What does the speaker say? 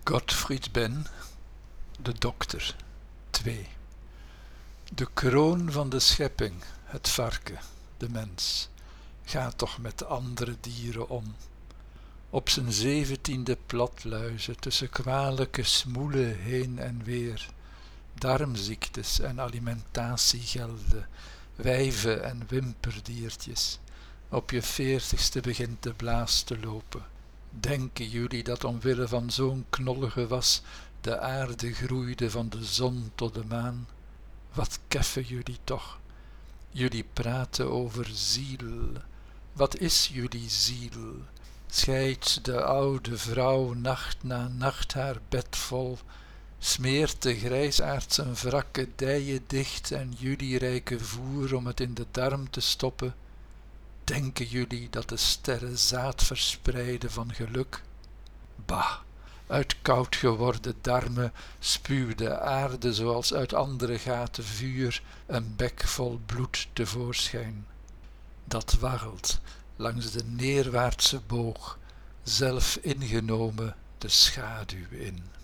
Gottfried Benn, de dokter, 2. De kroon van de schepping, het varken, de mens, gaat toch met andere dieren om. Op zijn 17e platluizen tussen kwalijke smoelen heen en weer, darmziektes en alimentatiegelden, wijven en wimperdiertjes. Op je 40ste begint de blaas te lopen. Denken jullie dat omwille van zo'n knollige was de aarde groeide van de zon tot de maan? Wat keffen jullie toch? Jullie praten over ziel. Wat is jullie ziel? Scheidt de oude vrouw nacht na nacht haar bed vol, smeert de grijsaard zijn wrakke dijen dicht en jullie reiken voer om het in de darm te stoppen? Denken jullie dat de sterren zaad verspreiden van geluk? Bah, uit koud geworden darmen spuwt de aarde zoals uit andere gaten vuur een bek vol bloed tevoorschijn. Dat waggelt langs de neerwaartse boog, zelf ingenomen de schaduw in.